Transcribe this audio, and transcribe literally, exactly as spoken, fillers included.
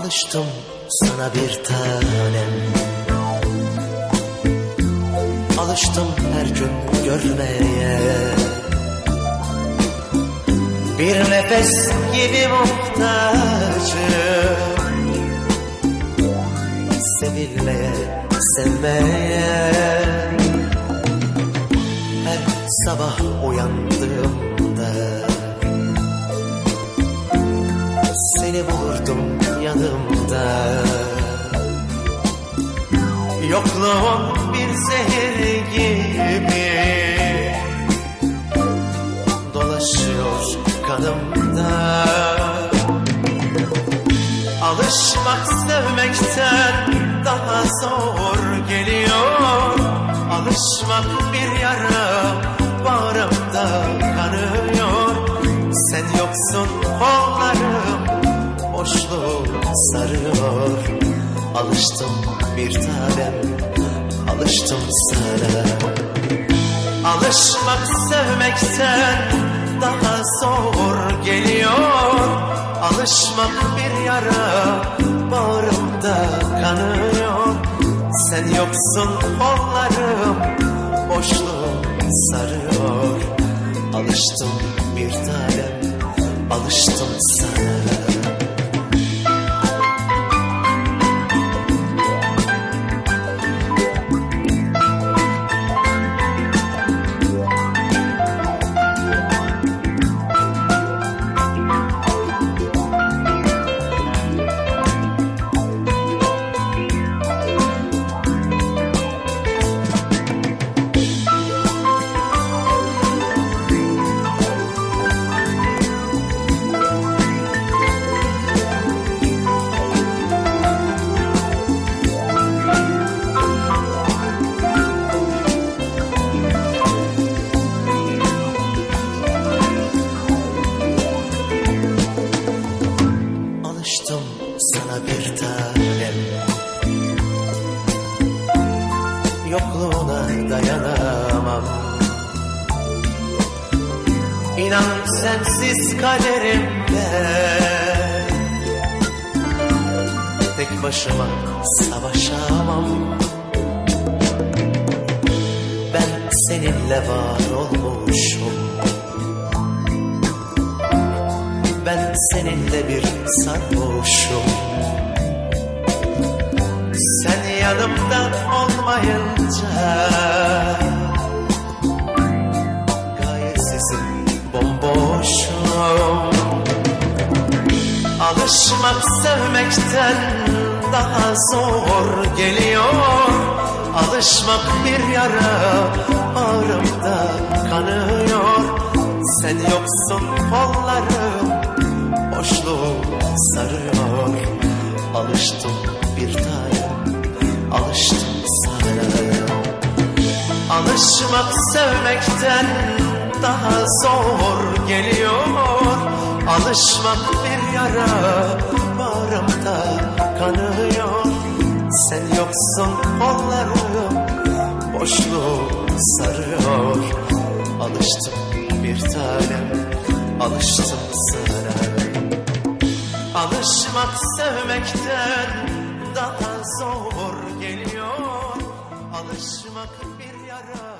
Alıştım sana bir tanem, alıştım her gün görmeye. Bir nefes gibi muhtacım, sevilmeye, sevmeye. Her sabah uyandığımda seni bulurdum yanımda. Yokluğun bir zehir gibi dolaşıyor kanımda. Alışmak sevmekten daha zor geliyor. Alışmak bir yara bağrımda kanıyor. Sen yoksun kollarım boşluğu sarıyor. Alıştım bir tanem, alıştım sana. Alışmak sevmekten daha zor geliyor. Alışmak bir yara bağrımda kanıyor. Sen yoksun kollarım boşluğu sarıyor. Alıştım bir tanem, alıştım sana. Sana bir tanem, yokluğuna dayanamam. İnan sensiz kaderimde tek başıma savaşamam. Ben seninle var olmuşum, ben seninle bir sarhoşum. Sen yanımda olmayınca gayesizim, bomboşum. Alışmak sevmekten daha zor geliyor. Alışmak bir yara ağrımda kanıyor. Sen yoksun kollarım boşluğu sarıyor. Alıştım bir tanem, alıştım sana. Alışmak sevmekten daha zor geliyor. Alışmak bir yara bağrımda kanıyor. Sen yoksun kollarım boşluğu sarıyor. Alıştım bir tanem, alıştım sana. Alışmak sevmekten daha zor geliyor. Alışmak bir yara